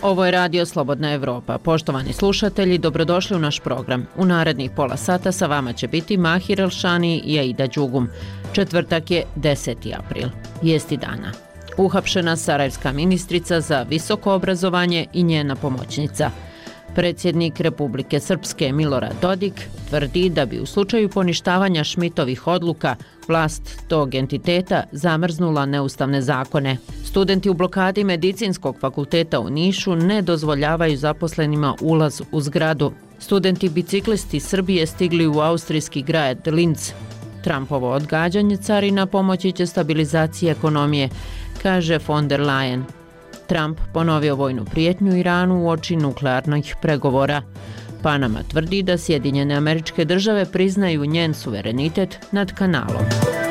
Ovo je Radio Slobodna Evropa. Poštovani slušatelji, dobrodošli u naš program. U narednih pola sata sa vama će biti Mahir Elšani i Aida Đugum. Četvrtak je 10. april. Vijesti dana. Uhapšena sarajevska ministrica za visoko obrazovanje i njena pomoćnica. Predsjednik Republike Srpske Milorad Dodik tvrdi da bi u slučaju poništavanja Šmitovih odluka vlast tog entiteta zamrznula neustavne zakone. Studenti u blokadi Medicinskog fakulteta u Nišu ne dozvoljavaju zaposlenima ulaz u zgradu. Studenti biciklisti Srbije stigli u austrijski grad Linz. Trumpovo odgađanje carina pomoći će stabilizaciji ekonomije, kaže von der Leyen. Trump ponovio vojnu prijetnju Iranu uoči nuklearnih pregovora. Panama tvrdi da Sjedinjene Američke Države priznaju njen suverenitet nad kanalom.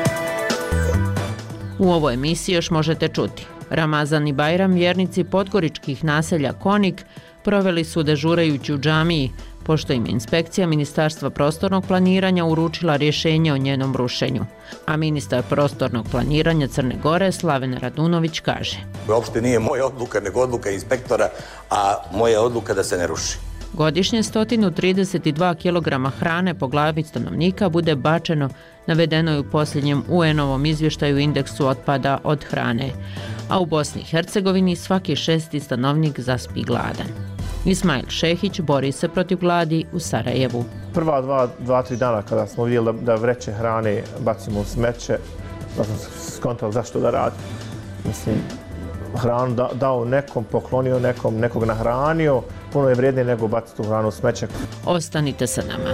U ovoj emisiji još možete čuti. Ramazan i Bajram vjernici podgoričkih naselja Konik proveli su dežurajući u džamiji, pošto im je inspekcija Ministarstva prostornog planiranja uručila rješenje o njenom rušenju. A ministar prostornog planiranja Crne Gore, Slaven Radunović, kaže: Uopšte nije moja odluka, nego odluka inspektora, a moja odluka da se ne ruši. Godišnje 132 kg hrane po glavi stanovnika bude bačeno, navedeno je u posljednjem UN-ovom izvještaju indeksu otpada od hrane. A u Bosni i Hercegovini svaki 6. stanovnik zaspi gladan. Ismail Šehić bori se protiv gladi u Sarajevu. Prva 2-3 dana kada smo vidjeli da vreće hrane bacimo u smeće, da smo skontali zašto da radi. Mislim, hranu dao nekom, poklonio nekom, nekog nahranio, puno je vrijednije nego baciti tu hranu u smeće. Ostanite sa nama.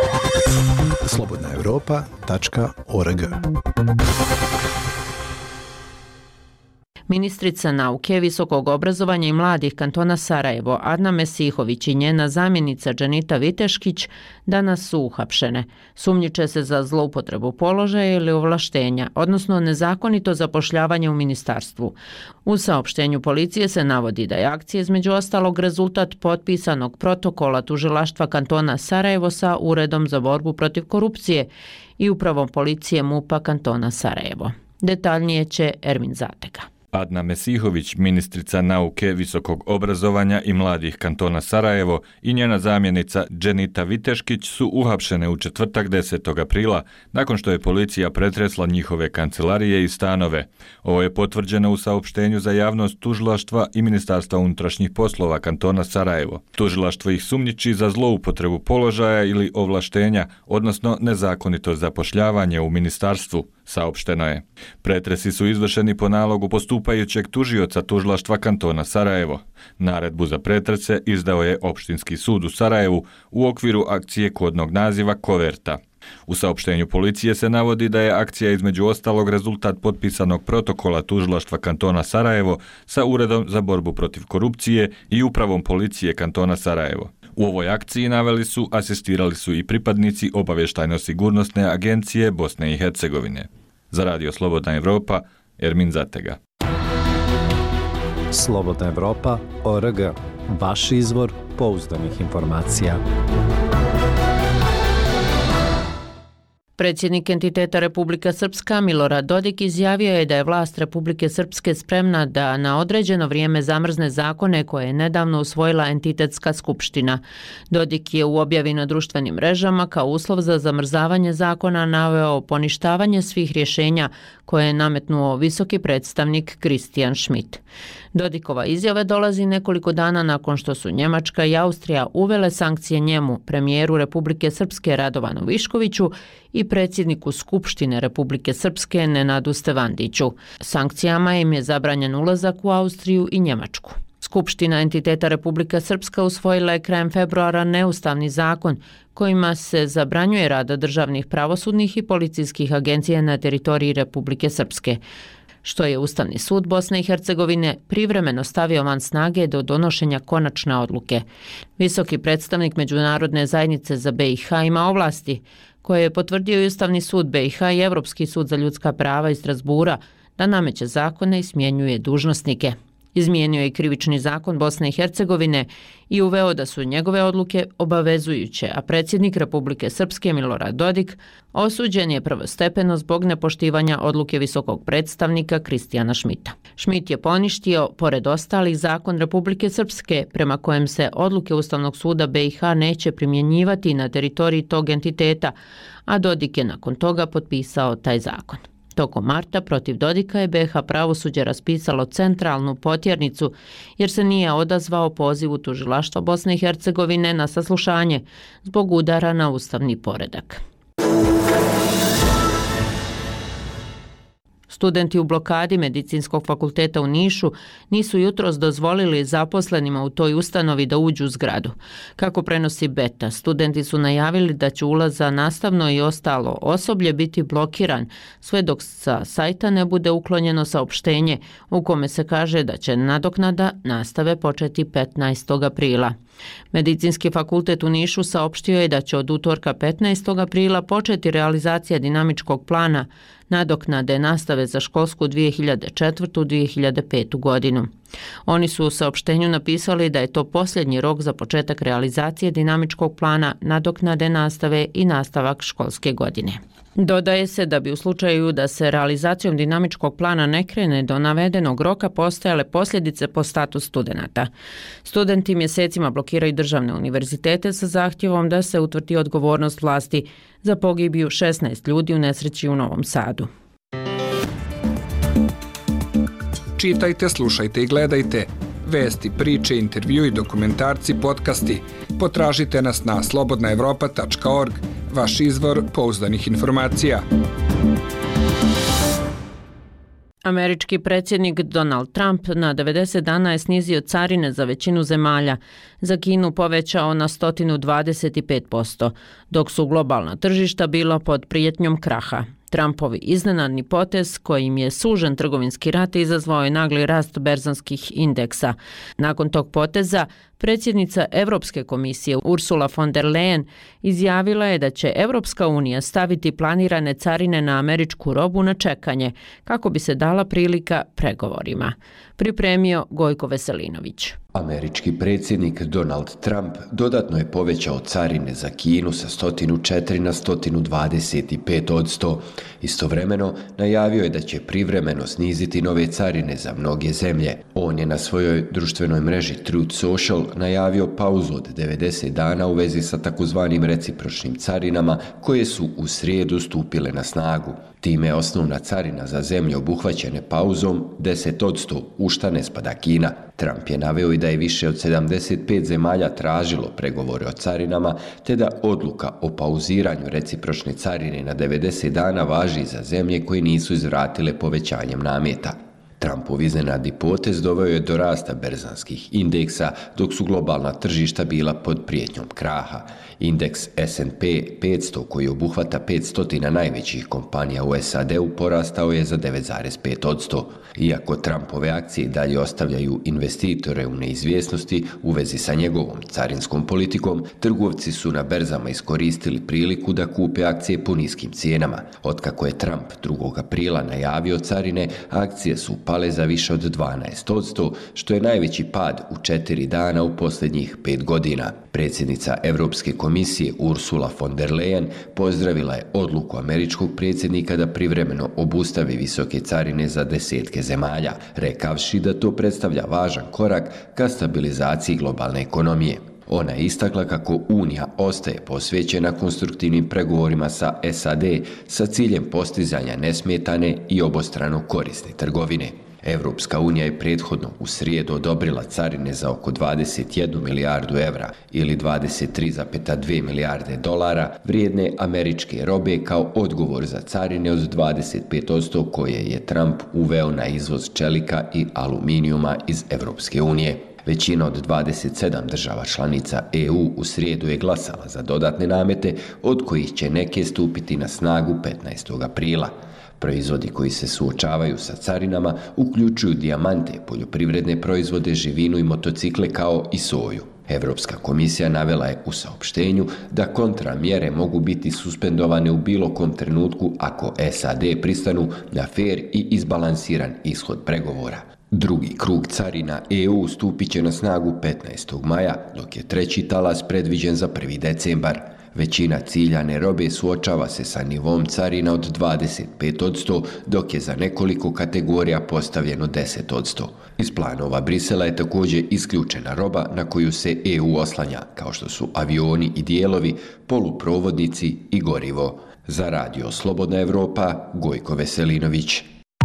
slobodnaevropa.org. Ministrica nauke, visokog obrazovanja i mladih kantona Sarajevo, Adna Mesihović i njena zamjenica Dženita Viteškić danas su uhapšene. Sumnjiče se za zloupotrebu položaja ili ovlaštenja, odnosno nezakonito zapošljavanje u ministarstvu. U saopštenju policije se navodi da je akcija između ostalog rezultat potpisanog protokola tužilaštva kantona Sarajevo sa Uredom za borbu protiv korupcije i upravom policije MUP-a kantona Sarajevo. Detaljnije će Ermin Zatega. Adna Mesihović, ministrica nauke, visokog obrazovanja i mladih kantona Sarajevo i njena zamjenica Dženita Viteškić su uhapšene u četvrtak 10. aprila nakon što je policija pretresla njihove kancelarije i stanove. Ovo je potvrđeno u saopštenju za javnost tužilaštva i Ministarstva unutrašnjih poslova kantona Sarajevo. Tužilaštvo ih sumnjiči za zloupotrebu položaja ili ovlaštenja, odnosno nezakonito zapošljavanje u ministarstvu, saopšteno je. Pretresi su izvršeni po nalogu postupajućeg tužioca tužilaštva kantona Sarajevo. Naredbu za pretrese izdao je Opštinski sud u Sarajevu u okviru akcije kodnog naziva Koverta. U saopštenju policije se navodi da je akcija između ostalog rezultat potpisanog protokola tužilaštva kantona Sarajevo sa Uredom za borbu protiv korupcije i upravom policije kantona Sarajevo. U ovoj akciji asistirali su i pripadnici obavještajno-sigurnosne agencije Bosne i Hercegovine. Za Radio Slobodna Evropa, Ermin Zatega. Slobodna Evropa.org. Vaš izvor pouzdanih informacija. Predsjednik entiteta Republika Srpska Milorad Dodik izjavio je da je vlast Republike Srpske spremna da na određeno vrijeme zamrzne zakone koje je nedavno usvojila entitetska skupština. Dodik je u objavi na društvenim mrežama kao uslov za zamrzavanje zakona naveo poništavanje svih rješenja koje je nametnuo visoki predstavnik Christian Schmidt. Dodikova izjava dolazi nekoliko dana nakon što su Njemačka i Austrija uvele sankcije njemu, premijeru Republike Srpske Radovanu Viškoviću i predsjedniku Skupštine Republike Srpske Nenadu Stevandiću. Sankcijama im je zabranjen ulazak u Austriju i Njemačku. Skupština entiteta Republika Srpska usvojila je krajem februara neustavni zakon kojima se zabranjuje rad državnih pravosudnih i policijskih agencija na teritoriji Republike Srpske, što je Ustavni sud Bosne i Hercegovine privremeno stavio van snage do donošenja konačne odluke. Visoki predstavnik Međunarodne zajednice za BiH ima ovlasti koje je potvrdio i Ustavni sud BiH i Evropski sud za ljudska prava iz Strasbura da nameće zakone i smjenjuje dužnosnike. Izmijenio je i krivični zakon Bosne i Hercegovine i uveo da su njegove odluke obavezujuće, a predsjednik Republike Srpske Milorad Dodik osuđen je prvostepeno zbog nepoštivanja odluke visokog predstavnika Kristijana Šmita. Schmidt je poništio, pored ostalih, zakon Republike Srpske, prema kojem se odluke Ustavnog suda BiH neće primjenjivati na teritoriji tog entiteta, a Dodik je nakon toga potpisao taj zakon. Tokom marta protiv Dodika je BiH pravosuđe raspisalo centralnu potjernicu jer se nije odazvao pozivu tužilaštva Bosne i Hercegovine na saslušanje zbog udara na ustavni poredak. Studenti u blokadi Medicinskog fakulteta u Nišu nisu jutros dozvolili zaposlenima u toj ustanovi da uđu u zgradu. Kako prenosi Beta, studenti su najavili da će ulaz za nastavno i ostalo osoblje biti blokiran sve dok sa sajta ne bude uklonjeno saopštenje u kome se kaže da će nadoknada nastave početi 15. aprila. Medicinski fakultet u Nišu saopštio je da će od utorka 15. aprila početi realizacija dinamičkog plana nadoknade nastave za školsku 2004-2005. godinu. Oni su u saopštenju napisali da je to posljednji rok za početak realizacije dinamičkog plana nadoknade nastave i nastavak školske godine. Dodaje se da bi u slučaju da se realizacijom dinamičkog plana ne krene do navedenog roka postojale posljedice po status studenata. Studenti mjesecima blokiraju državne univerzitete sa zahtjevom da se utvrdi odgovornost vlasti za pogibiju 16 ljudi u nesreći u Novom Sadu. Čitajte, slušajte i gledajte. Vesti, priče, intervjui, dokumentarci, podcasti. Potražite nas na slobodnaevropa.org, vaš izvor pouzdanih informacija. Američki predsjednik Donald Trump na 90 dana je snizio carine za većinu zemalja, za Kinu povećao na 125%, dok su globalna tržišta bila pod prijetnjom kraha. Trumpovi iznenadni potez kojim je sužen trgovinski rat izazvao je nagli rast berzanskih indeksa. Nakon tog poteza, predsjednica Europske komisije Ursula von der Leyen izjavila je da će Europska unija staviti planirane carine na američku robu na čekanje kako bi se dala prilika pregovorima. Pripremio Gojko Veselinović. Američki predsjednik Donald Trump dodatno je povećao carine za Kinu sa 104 na 125%. Istovremeno najavio je da će privremeno sniziti nove carine za mnoge zemlje. On je na svojoj društvenoj mreži Truth Social najavio pauzu od 90 dana u vezi sa takozvanim recipročnim carinama koje su u srijedu stupile na snagu. Time je osnovna carina za zemlje obuhvaćene pauzom 10%, u šta ne spada Kina. Trump je naveo i da je više od 75 zemalja tražilo pregovore o carinama, te da odluka o pauziranju recipročne carine na 90 dana važi za zemlje koje nisu izvratile povećanjem nameta. Trumpov iznenadni potez doveo je do rasta berzanskih indeksa, dok su globalna tržišta bila pod prijetnjom kraha. Indeks S&P 500, koji obuhvata 500 najvećih kompanija u SAD-u, porastao je za 9,5%. Iako Trumpove akcije dalje ostavljaju investitore u neizvjesnosti u vezi sa njegovom carinskom politikom, trgovci su na berzama iskoristili priliku da kupe akcije po niskim cijenama. Otkako je Trump 2. aprila najavio carine, akcije su pale za više od 12%, što je najveći pad u 4 dana u posljednjih 5 godina. Predsjednica Europske komisije Ursula von der Leyen pozdravila je odluku američkog predsjednika da privremeno obustavi visoke carine za desetke zemalja, rekavši da to predstavlja važan korak ka stabilizaciji globalne ekonomije. Ona je istakla kako Unija ostaje posvećena konstruktivnim pregovorima sa SAD sa ciljem postizanja nesmetane i obostrano korisne trgovine. Europska unija je prethodno u srijedu odobrila carine za oko 21 milijardu evra ili 23,2 milijarde dolara vrijedne američke robe kao odgovor za carine od 25% koje je Trump uveo na izvoz čelika i aluminijuma iz Europske unije. Većina od 27 država članica EU u srijedu je glasala za dodatne namete, od kojih će neke stupiti na snagu 15. aprila. Proizvodi koji se suočavaju sa carinama uključuju dijamante, poljoprivredne proizvode, živinu i motocikle kao i soju. Europska komisija navela je u saopštenju da kontramjere mogu biti suspendovane u bilo kom trenutku ako SAD pristanu na fer i izbalansiran ishod pregovora. Drugi krug carina EU stupit će na snagu 15. maja, dok je treći talas predviđen za 1. decembar. Većina ciljane robe suočava se sa nivom carina od 25%, dok je za nekoliko kategorija postavljeno 10%. Iz planova Brisela je također isključena roba na koju se EU oslanja, kao što su avioni i dijelovi, poluprovodnici i gorivo. Za Radio Slobodna Evropa, Gojko Veselinović.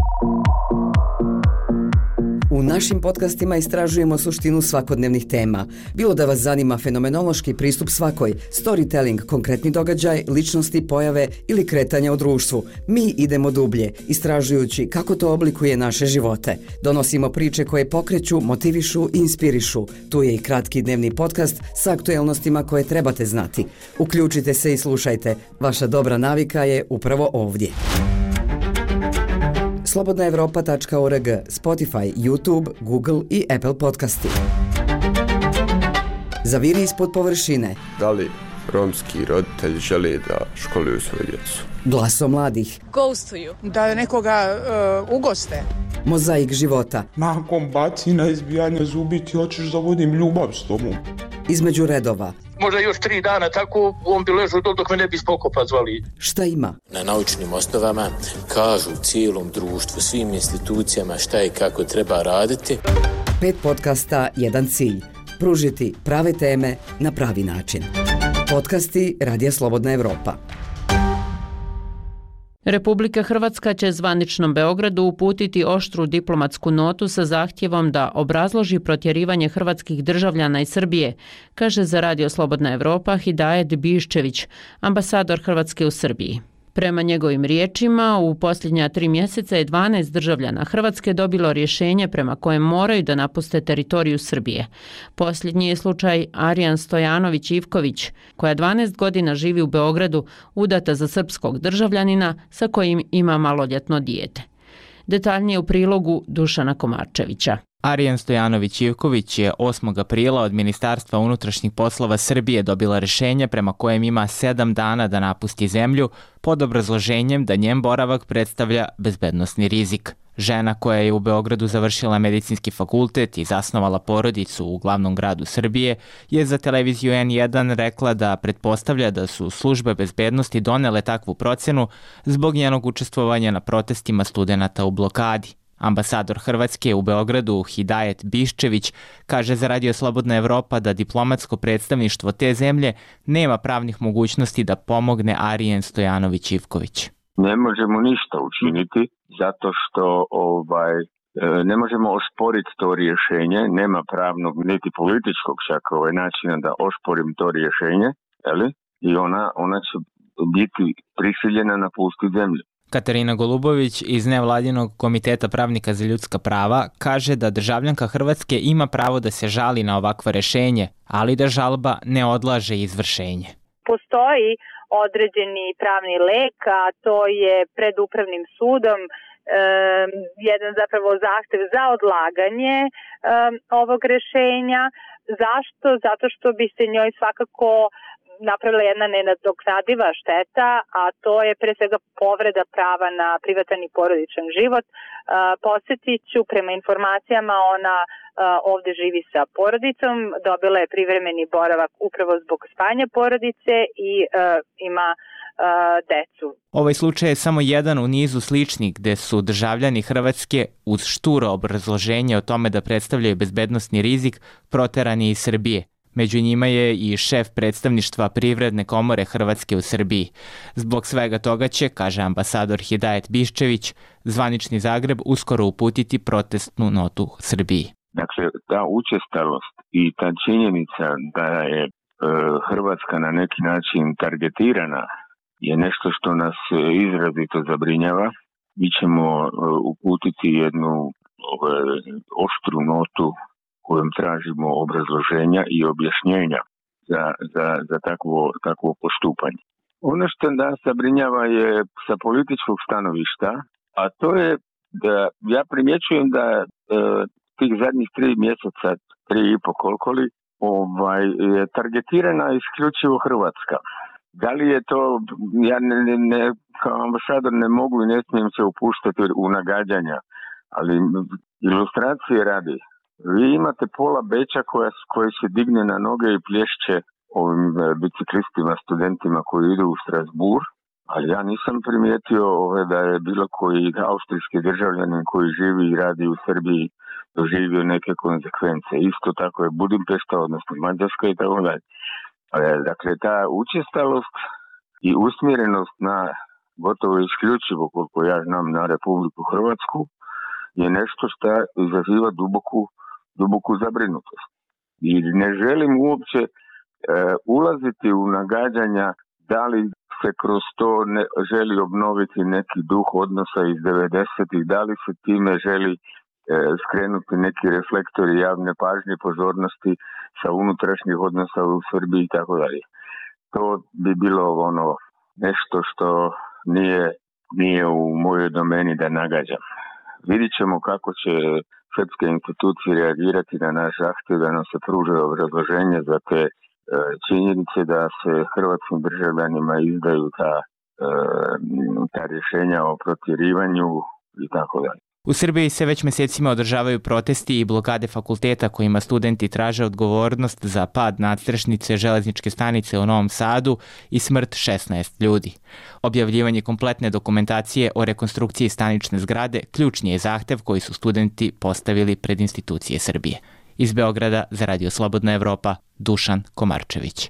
U našim podcastima istražujemo suštinu svakodnevnih tema. Bilo da vas zanima fenomenološki pristup svakoj, storytelling, konkretni događaj, ličnosti, pojave ili kretanja u društvu. Mi idemo dublje, istražujući kako to oblikuje naše živote. Donosimo priče koje pokreću, motivišu i inspirišu. Tu je i kratki dnevni podcast sa aktuelnostima koje trebate znati. Uključite se i slušajte. Vaša dobra navika je upravo ovdje. slobodnaevropa.org, Spotify, YouTube, Google i Apple podcasti. Zaviri ispod površine. Da li romski roditelji žele da školuju svoju djecu? Glasom mladih. Ghostuju. Da nekoga ugoste. Mozaik života. Nakon bacina, izbijanja zubi ti hoćeš da vodim ljubav s tobom. Između redova. Možda još 3 dana tako on bi ležao dok me ne bi spokopa zvali. Šta ima? Na naučnim osnovama kažu cijelom društvu, svim institucijama šta i kako treba raditi. 5 podcasta, jedan cilj. Pružiti prave teme na pravi način. Podcasti Radija Slobodna Evropa. Republika Hrvatska će zvaničnom Beogradu uputiti oštru diplomatsku notu sa zahtjevom da obrazloži protjerivanje hrvatskih državljana iz Srbije, kaže za Radio Slobodna Evropa Hidajet Biščević, ambasador Hrvatske u Srbiji. Prema njegovim riječima, u posljednja 3 mjeseca je 12 državljana Hrvatske dobilo rješenje prema kojem moraju da napuste teritoriju Srbije. Posljednji je slučaj Arijan Stojanović-Ivković, koja 12 godina živi u Beogradu, udata za srpskog državljanina sa kojim ima maloljetno dijete. Detaljnije u prilogu Dušana Komarčevića. Arijan Stojanović-Ivković je 8. aprila od Ministarstva unutrašnjih poslova Srbije dobila rješenje prema kojem ima 7 dana da napusti zemlju pod obrazloženjem da njen boravak predstavlja bezbednosni rizik. Žena koja je u Beogradu završila medicinski fakultet i zasnovala porodicu u glavnom gradu Srbije je za televiziju N1 rekla da pretpostavlja da su službe bezbednosti donele takvu procenu zbog njenog učestvovanja na protestima studenata u blokadi. Ambasador Hrvatske u Beogradu Hidajet Biščević kaže za Radio Slobodna Evropa da diplomatsko predstavništvo te zemlje nema pravnih mogućnosti da pomogne Arijan Stojanović-Ivković. Ne možemo ništa učiniti zato što ne možemo osporiti to rješenje, nema pravnog niti političkog čak načina da osporim to rješenje, i ona će biti prisiljena napustiti zemlju. Katarina Golubović iz Nevladinog komiteta pravnika za ljudska prava kaže da državljanka Hrvatske ima pravo da se žali na ovakvo rješenje, ali da žalba ne odlaže izvršenje. Postoji određeni pravni lek, a to je pred upravnim sudom jedan zapravo zahtev za odlaganje ovog rješenja. Zašto? Zato što bi se njoj svakako napravila jedna nenadoknadiva šteta, a to je pre svega povreda prava na privatan i porodičan život. Podsjetit ću, prema informacijama ona ovdje živi sa porodicom, dobila je privremeni boravak upravo zbog spajanja porodice i ima decu. Ovaj slučaj je samo jedan u nizu sličnih gde su državljani Hrvatske uz šturo obrazloženje o tome da predstavljaju bezbednosni rizik proterani iz Srbije. Među njima je i šef predstavništva Privredne komore Hrvatske u Srbiji. Zbog svega toga će, kaže ambasador Hidajet Biščević, zvanični Zagreb uskoro uputiti protestnu notu Srbiji. Dakle, ta učestalost i ta činjenica da je Hrvatska na neki način targetirana je nešto što nas izrazito zabrinjava. Mi ćemo uputiti jednu oštru notu kojom tražimo obrazloženja i objašnjenja za takvo postupanje. Ono što nas zabrinjava je sa političkog stanovišta, a to je da ja primjećujem da tih zadnjih 3 mjeseca, 3,5 koliko li, je targetirana isključivo Hrvatska. Da li je to, ja kao ambasador ne mogu i ne smijem se upuštati u nagađanja, ali ilustracije radi. Vi imate pola Beča koje se digne na noge i plješće ovim biciklistima, studentima koji idu u Strasbourg, ali ja nisam primijetio da je bilo koji austrijski državljanin koji živi i radi u Srbiji doživio neke konsekvence. Isto tako je Budimpešta, odnosno Mađarska i tako dalje. Dakle, ta učestalost i usmjerenost na gotovo isključivo, koliko ja znam, na Republiku Hrvatsku, je nešto što izaziva duboku zabrinutost. I ne želim uopće ulaziti u nagađanja da li se kroz to želi obnoviti neki duh odnosa iz 90-ih, da li se time želi skrenuti neki reflektori javne pažnje, pozornosti sa unutrašnjih odnosa u Srbiji i tako dalje. To bi bilo nešto što nije u mojoj domeni da nagađam. Vidit ćemo kako će srpske institucije reagirati na naš zahtjev da nam se pruže obrazloženje za te činjenice da se hrvatskim državljanima izdaju ta rješenja o protjerivanju i tako dalje. U Srbiji se već mjesecima održavaju protesti i blokade fakulteta kojima studenti traže odgovornost za pad nadstrešnice železničke stanice u Novom Sadu i smrt 16 ljudi. Objavljivanje kompletne dokumentacije o rekonstrukciji stanične zgrade ključni je zahtev koji su studenti postavili pred institucije Srbije. Iz Beograda za Radio Slobodna Evropa, Dušan Komarčević.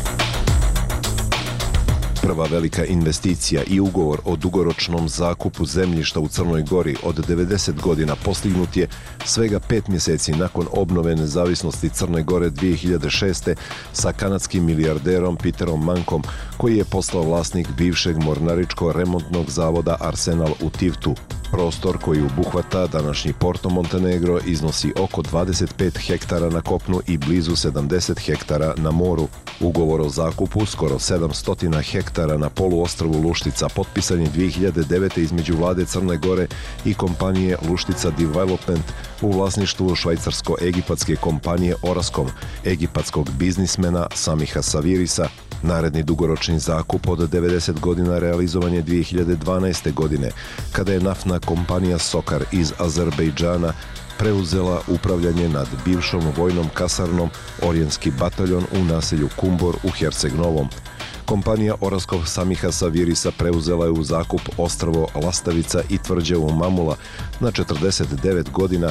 Prva velika investicija i ugovor o dugoročnom zakupu zemljišta u Crnoj Gori od 90 godina postignut je svega 5 mjeseci nakon obnove nezavisnosti Crne Gore 2006. sa kanadskim milijarderom Peterom Mankom, koji je postao vlasnik bivšeg mornaričko-remontnog zavoda Arsenal u Tivtu. Prostor koji obuhvata današnji Porto Montenegro iznosi oko 25 hektara na kopnu i blizu 70 hektara na moru. Ugovor o zakupu skoro 700 hektara na poluostrvu Luštica potpisan je 2009. između vlade Crne Gore i kompanije Luštica Development u vlasništvu švajcarsko-egipatske kompanije Orascom, egipatskog biznismena Samiha Savirisa. Naredni dugoročni zakup od 90 godina realizovan je 2012. godine, kada je naftna kompanija Sokar iz Azerbejdžana preuzela upravljanje nad bivšom vojnom kasarnom Orijenski bataljon u naselju Kumbor u Herceg-Novom. Kompanija Orascov Samiha Savirisa preuzela je u zakup ostrvo Lastavica i tvrđavu Mamula na 49 godina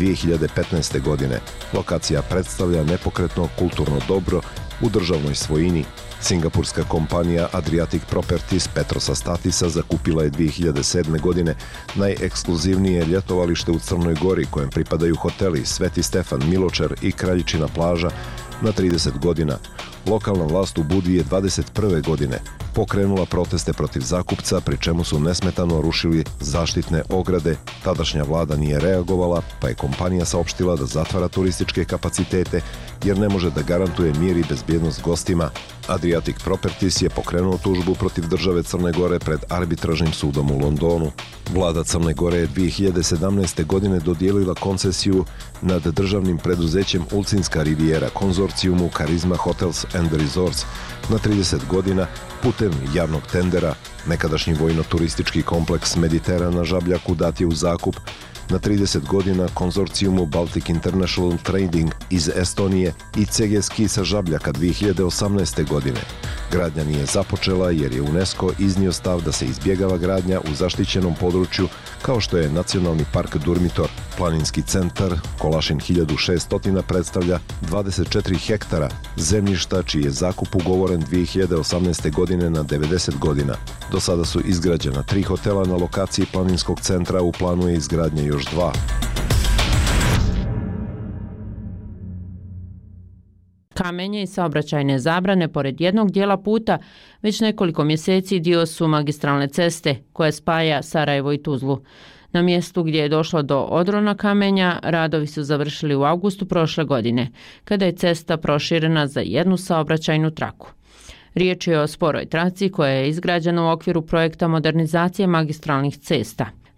2015. godine. Lokacija predstavlja nepokretno kulturno dobro u državnoj svojini. Singapurska kompanija Adriatic Properties Petrosa Statisa zakupila je 2007. godine najekskluzivnije ljetovalište u Crnoj Gori, kojem pripadaju hoteli Sveti Stefan, Miločar i Kraljičina plaža na 30 godina. Lokalna vlast u Budvi je 21. godine pokrenula proteste protiv zakupca, pri čemu su nesmetano rušili zaštitne ograde. Tadašnja vlada nije reagovala, pa je kompanija saopštila da zatvara turističke kapacitete jer ne može da garantuje mir i bezbjednost gostima. Adriatic Properties je pokrenuo tužbu protiv države Crne Gore pred arbitražnim sudom u Londonu. Vlada Crne Gore je 2017. godine dodijelila koncesiju nad državnim preduzećem Ulcinska Rivijera konzorcijumu Karizma Hotels and Resorts na 30 godina putem javnog tendera. Nekadašnji vojno-turistički kompleks Mediteran na Žabljaku dat je u zakup na 30 godina konzorcijumu Baltic International Trading iz Estonije i CG Ski sa Žabljaka 2018. godine. Gradnja nije započela jer je UNESCO iznio stav da se izbjegava gradnja u zaštićenom području kao što je Nacionalni park Durmitor. Planinski centar Kolašin 1600 predstavlja 24 hektara zemljišta čiji je zakup ugovoren 2018. godine na 90 godina. Do sada su izgrađena 3 hotela na lokaciji planinskog centra, u planu je izgradnja još 2. Kamenje i saobraćajne zabrane pored jednog dijela puta već nekoliko mjeseci dio su magistralne ceste koja spaja Sarajevo i Tuzlu. Na mjestu gdje je došlo do odrona kamenja, radovi su završili u avgustu prošle godine, kada je cesta proširena za jednu saobraćajnu traku. Riječ je o sporoj traci koja je izgrađena u okviru projekta modernizacije magistralnih cesta.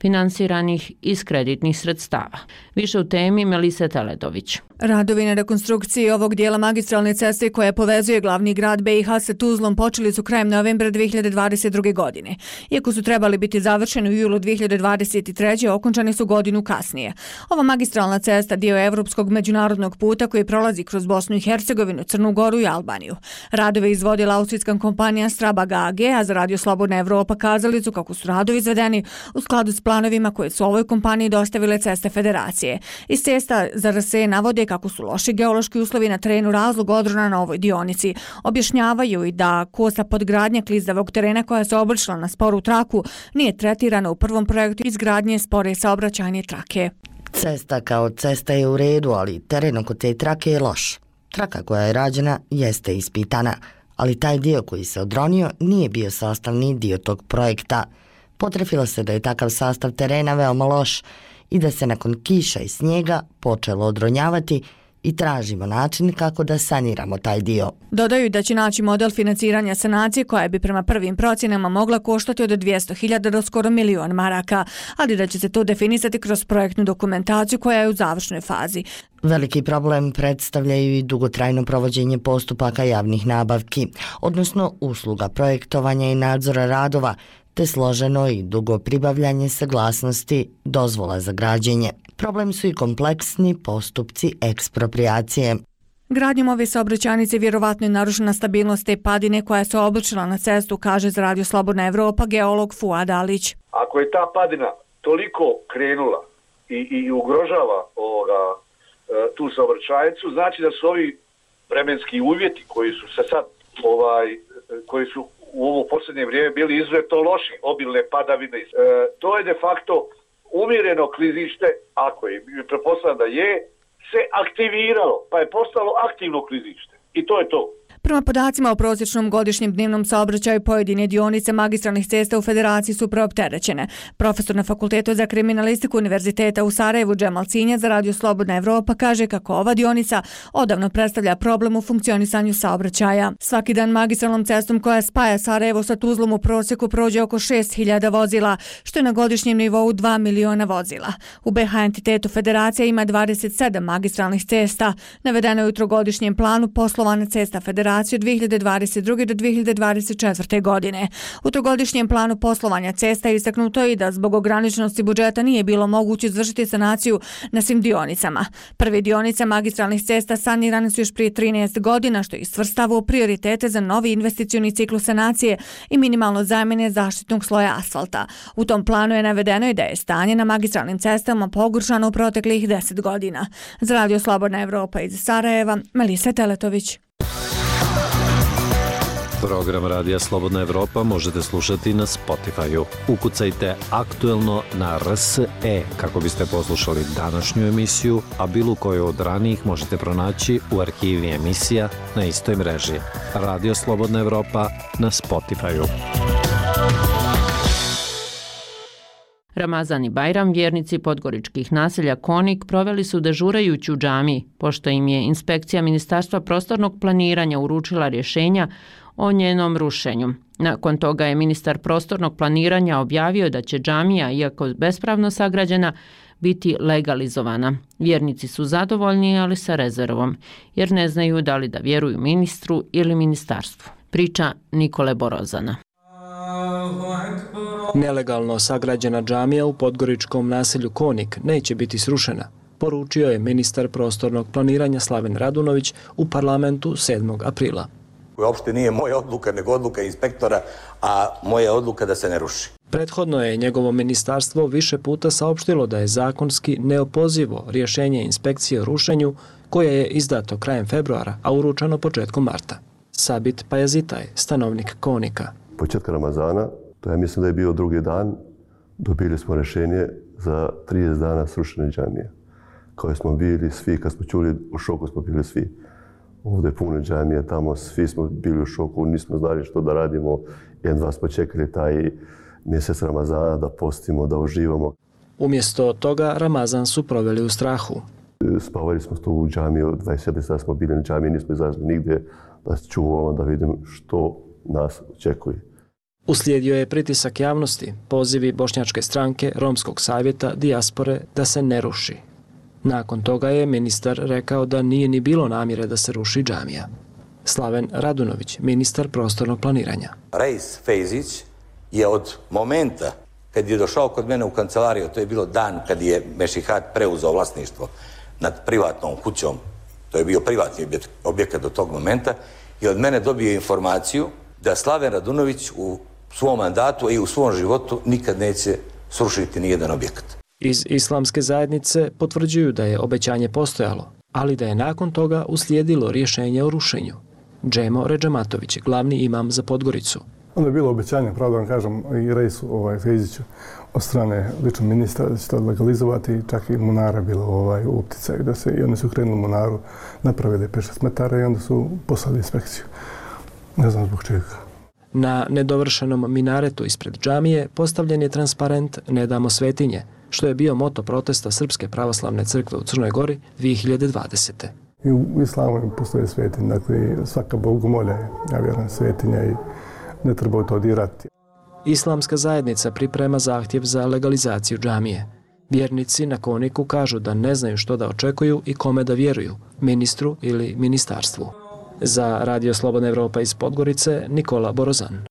finansiranih iz kreditnih sredstava. Više u temi Melise Teledović. Radovi na rekonstrukciji ovog dijela magistralne ceste koja povezuje glavni grad BiH sa Tuzlom počeli su krajem novembra 2022. godine. Iako su trebali biti završeni u julu 2023. okončani su godinu kasnije. Ova magistralna cesta dio je evropskog međunarodnog puta koji prolazi kroz Bosnu i Hercegovinu, Crnu Goru i Albaniju. Radove izvodila austrijska kompanija Strabag AG, a za Radio Slobodna Evropa kazali su kako su radovi izvedeni u skladu s planovima koje su ovoj kompaniji dostavile Ceste Federacije. Iz cesta ZRS navode kako su loši geološki uslovi na terenu razlog odrona na ovoj dionici. Objašnjavaju i da kosa podgradnja klizdavog terena koja se obličila na sporu traku nije tretirana u prvom projektu izgradnje spore saobraćajne trake. Cesta kao cesta je u redu, ali teren oko te trake je loš. Traka koja je rađena jeste ispitana, ali taj dio koji se odronio nije bio sastavni dio tog projekta. Potrefilo se da je takav sastav terena veoma loš i da se nakon kiša i snijega počelo odronjavati i tražimo način kako da saniramo taj dio. Dodaju da će naći model financiranja sanacije koja bi prema prvim procjenama mogla koštati od 200.000 do skoro $1.000.000, ali da će se to definisati kroz projektnu dokumentaciju koja je u završnoj fazi. Veliki problem predstavljaju i dugotrajno provođenje postupaka javnih nabavki, odnosno usluga projektovanja i nadzora radova, te složeno i dugo pribavljanje saglasnosti dozvola za građenje. Problem su i kompleksni postupci ekspropriacije. Gradnjom ove saobraćajnice vjerovatno je narušena stabilnost te padine koja se obličila na cestu, kaže za Radio Slobodna Evropa geolog Fuad Alić. Ako je ta padina toliko krenula i ugrožava tu saobraćajnicu, znači da su ovi vremenski uvjeti koji su se sad koji su u ovo posljednje vrijeme bili izuzetno loši, obilne padavine. To je de facto umjereno klizište, ako je, pretpostavljam da je, se aktiviralo, pa je postalo aktivno klizište. I to je to. Prema podacima o prosječnom godišnjem dnevnom saobraćaju pojedine dionice magistralnih cesta u Federaciji su preopterećene. Profesor na Fakultetu za kriminalistiku Univerziteta u Sarajevu Džemal Cinjac za Radio Slobodna Evropa kaže kako ova dionica odavno predstavlja problem u funkcionisanju saobraćaja. Svaki dan magistralnom cestom koja spaja Sarajevo sa Tuzlom u prosjeku prođe oko 6.000 vozila, što je na godišnjem nivou 2 miliona vozila. U BiH entitetu Federacija ima 27 magistralnih cesta. Navedeno je u trogodišnjem planu poslovanja cesta Federacije od 2022. do 2024. godine. U trogodišnjem planu poslovanja cesta je istaknuto i da zbog ograničenosti budžeta nije bilo moguće izvršiti sanaciju na svim dionicama. Prve dionice magistralnih cesta sanirane su još prije 13 godina, što je svrstava u prioritete za novi investicioni ciklus sanacije i minimalno zamjene zaštitnog sloja asfalta. U tom planu je navedeno i da je stanje na magistralnim cestama pogoršano u proteklih 10 godina. Za Radio Slobodna Evropa iz Sarajeva, Melisa Teletović. Program Radija Slobodna Evropa možete slušati na Spotify-u. Ukucajte aktuelno na RSE kako biste poslušali današnju emisiju, a bilo koju od ranijih možete pronaći u arhivi emisija na istoj mreži. Radio Slobodna Evropa na Spotify-u. Ramazan i Bajram vjernici podgoričkih naselja Konik proveli su dežurajući u džamiji, pošto im je inspekcija Ministarstva prostornog planiranja uručila rješenja o njenom rušenju. Nakon toga je ministar prostornog planiranja objavio da će džamija, iako bespravno sagrađena, biti legalizovana. Vjernici su zadovoljni, ali sa rezervom, jer ne znaju da li da vjeruju ministru ili ministarstvu. Priča Nikole Borozana. Nelegalno sagrađena džamija u podgoričkom naselju Konik neće biti srušena, poručio je ministar prostornog planiranja Slaven Radunović u parlamentu 7. aprila. Uopšte nije moja odluka, nego odluka inspektora, a moja odluka da se ne ruši. Prethodno je njegovo ministarstvo više puta saopštilo da je zakonski neopozivo rješenje inspekcije o rušenju koje je izdato krajem februara, a uručeno početkom marta. Sabit Pajazitaj, stanovnik Konika. Početka Ramazana, to ja mislim da je bio drugi dan, dobili smo rješenje za 30 dana srušene džamije. Kao smo bili svi, kad smo čuli, u šoku smo bili svi. Ovdje je puno džamije, tamo svi smo bili u šoku, nismo znali što da radimo. Jedva smo čekali taj mjesec Ramazana da postimo, da uživamo. Umjesto toga Ramazan su proveli u strahu. Spavali smo tu u džamiji, 24 sata smo bili na džamiji, nismo izašli nigdje da čuvamo, da vidimo što nas očekuje. Uslijedio je pritisak javnosti, pozivi Bošnjačke stranke, Romskog savjeta, dijaspore da se ne ruši. Nakon toga je ministar rekao da nije ni bilo namjere da se ruši džamija. Slaven Radunović, ministar prostornog planiranja. Reis Fejzić je od momenta kad je došao kod mene u kancelariju, to je bilo dan kad je Mešihat preuzeo vlasništvo nad privatnom kućom, to je bio privatni objekat do tog momenta, i od mene dobio informaciju da Slaven Radunović u svom mandatu i u svom životu nikad neće srušiti nijedan objekat. Iz islamske zajednice potvrđuju da je obećanje postojalo, ali da je nakon toga uslijedilo rješenje o rušenju. Džemo Redžematović, glavni imam za Podgoricu. Onda je bilo obećanje, pravda vam kažem, i Reisu Fejziću od strane lično ministra da će to legalizovati, čak i Munara bilo u opticaju. I oni su krenuli Munaru, napravili 5-6 metara i onda su poslali inspekciju. Ne znam zbog čega. Na nedovršenom minaretu ispred džamije postavljen je transparent Ne damo svetinje, što je bio moto protesta Srpske pravoslavne crkve u Crnoj Gori 2020. I u islamu postoje svetinje, dakle svaka bogomolja je, ja vjerujem, svetinja i ne treba to dirati. Islamska zajednica priprema zahtjev za legalizaciju džamije. Vjernici na Koniku kažu da ne znaju što da očekuju i kome da vjeruju, ministru ili ministarstvu. Za Radio Slobodna Evropa iz Podgorice, Nikola Borozan.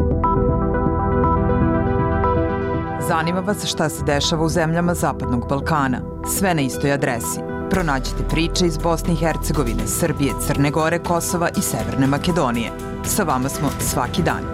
Zanima vas šta se dešava u zemljama Zapadnog Balkana. Sve na istoj adresi. Pronađite priče iz Bosne i Hercegovine, Srbije, Crne Gore, Kosova i Severne Makedonije. Sa vama smo svaki dan.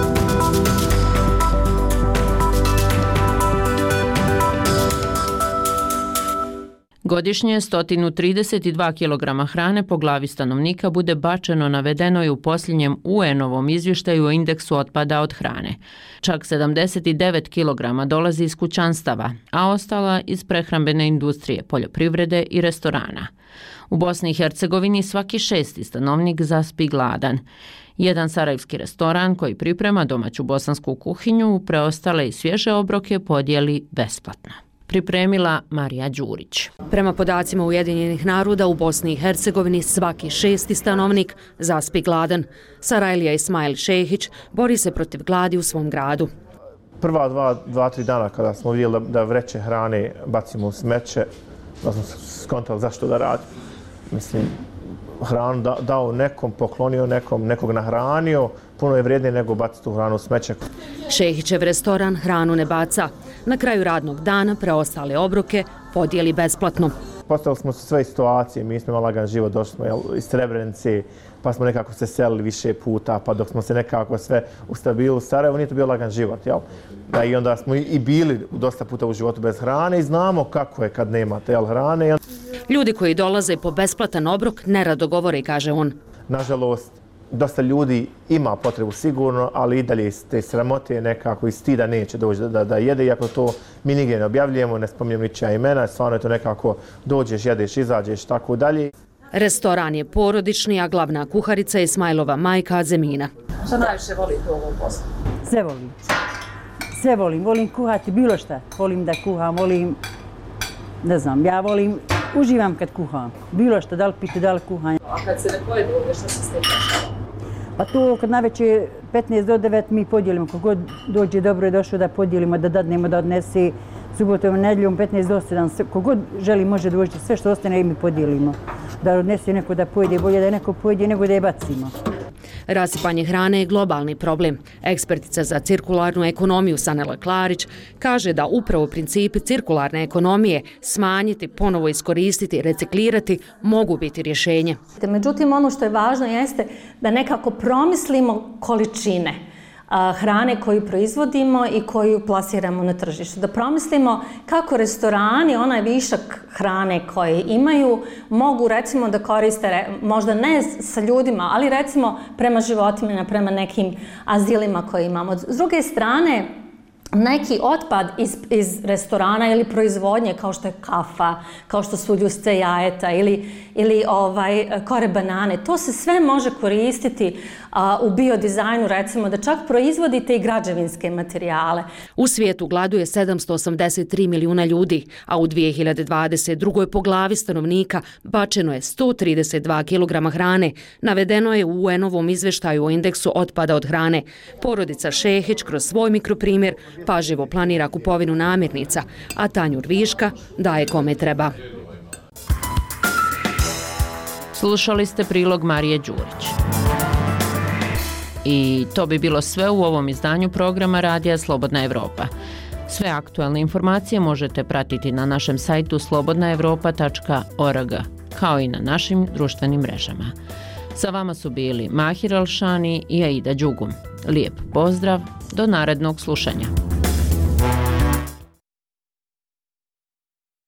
Godišnje 132 kg hrane po glavi stanovnika bude bačeno, navedeno je u posljednjem UN-ovom izvještaju o indeksu otpada od hrane. Čak 79 kg dolazi iz kućanstava, a ostala iz prehrambene industrije, poljoprivrede i restorana. U Bosni i Hercegovini svaki 6. stanovnik zaspi gladan. Jedan sarajevski restoran koji priprema domaću bosansku kuhinju preostale i svježe obroke podijeli besplatno. Pripremila Marija Đurić. Prema podacima Ujedinjenih naroda u Bosni i Hercegovini svaki 6. stanovnik zaspi gladan. Sarajlija Ismail Šehić bori se protiv gladi u svom gradu. Prva 2-3 dana kada smo vidjeli da vreće hrane bacimo u smeće, da smo skontali zašto da radimo. Mislim, hranu dao nekom, poklonio nekom, nekog nahranio, puno je vrijednije nego baciti tu hranu u smeće. Šehićev restoran hranu ne baca. Na kraju radnog dana preostale obroke podijeli besplatno. Postavili smo sve situacije, mi smo imali lagan život, došli smo iz Srebrenice, pa smo nekako se selili više puta, pa dok smo se nekako sve ustabili u Sarajevu, nije to bio lagan život, jel? I onda smo i bili dosta puta u životu bez hrane i znamo kako je kad nemate hrane. Ljudi koji dolaze po besplatan obrok nerado govore, kaže on. Nažalost, dosta ljudi ima potrebu sigurno, ali i dalje iz te sramote nekako iz stida neće doći da jede, iako to mi nigdje ne objavljujemo, ne spominjem ničija imena, stvarno je to nekako dođeš, jedeš, izađeš, tako dalje. Restoran je porodični, a glavna kuharica je Ismailova majka Azemina. Šta najviše volite u ovom poslu? Sve volim. Sve volim. Volim kuhati bilo šta. Volim da kuham, ne znam, ja uživam kad kuham. Bilo šta, da li piti, da li kuham. A kad se ne pojede ovdje, šta se s tim dešava? Pa to kad najveće 15 do 9 mi podijelimo. Kogod dođe, dobro je došao da podijelimo, da dadnemo, da odnese subotom, nedjeljom 15 do 7. Kogod želi može doći, sve što ostane i mi podijelimo. Da odnese neko da pojede, bolje da neko pojede nego da je bacimo. Rasipanje hrane je globalni problem. Ekspertica za cirkularnu ekonomiju Sanela Klarić kaže da upravo principi cirkularne ekonomije smanjiti, ponovo iskoristiti, reciklirati mogu biti rješenje. Međutim, ono što je važno jeste da nekako promislimo količine hrane koju proizvodimo i koju plasiramo na tržištu. Da promislimo kako restorani, onaj višak hrane koje imaju, mogu recimo da koriste, možda ne sa ljudima, ali recimo prema životinjama, prema nekim azilima koje imamo. S druge strane, neki otpad iz restorana ili proizvodnje, kao što je kafa, kao što su ljusce jajeta ili kore banane, to se sve može koristiti u biodizajnu, recimo da čak proizvodite i građevinske materijale. U svijetu gladuje 783 milijuna ljudi, a u 2022. po glavi stanovnika bačeno je 132 kg hrane. Navedeno je u UN-ovom izveštaju o indeksu otpada od hrane. Porodica Šehić kroz svoj mikroprimjer pažljivo planira kupovinu namirnica, a tanjur viška daje kome treba. Slušali ste prilog Marije Đurić. I to bi bilo sve u ovom izdanju programa Radija Slobodna Evropa. Sve aktualne informacije možete pratiti na našem sajtu slobodnaevropa.org, kao i na našim društvenim mrežama. Sa vama su bili Mahir Alšani i Aida Đugum. Lijep pozdrav, do narednog slušanja.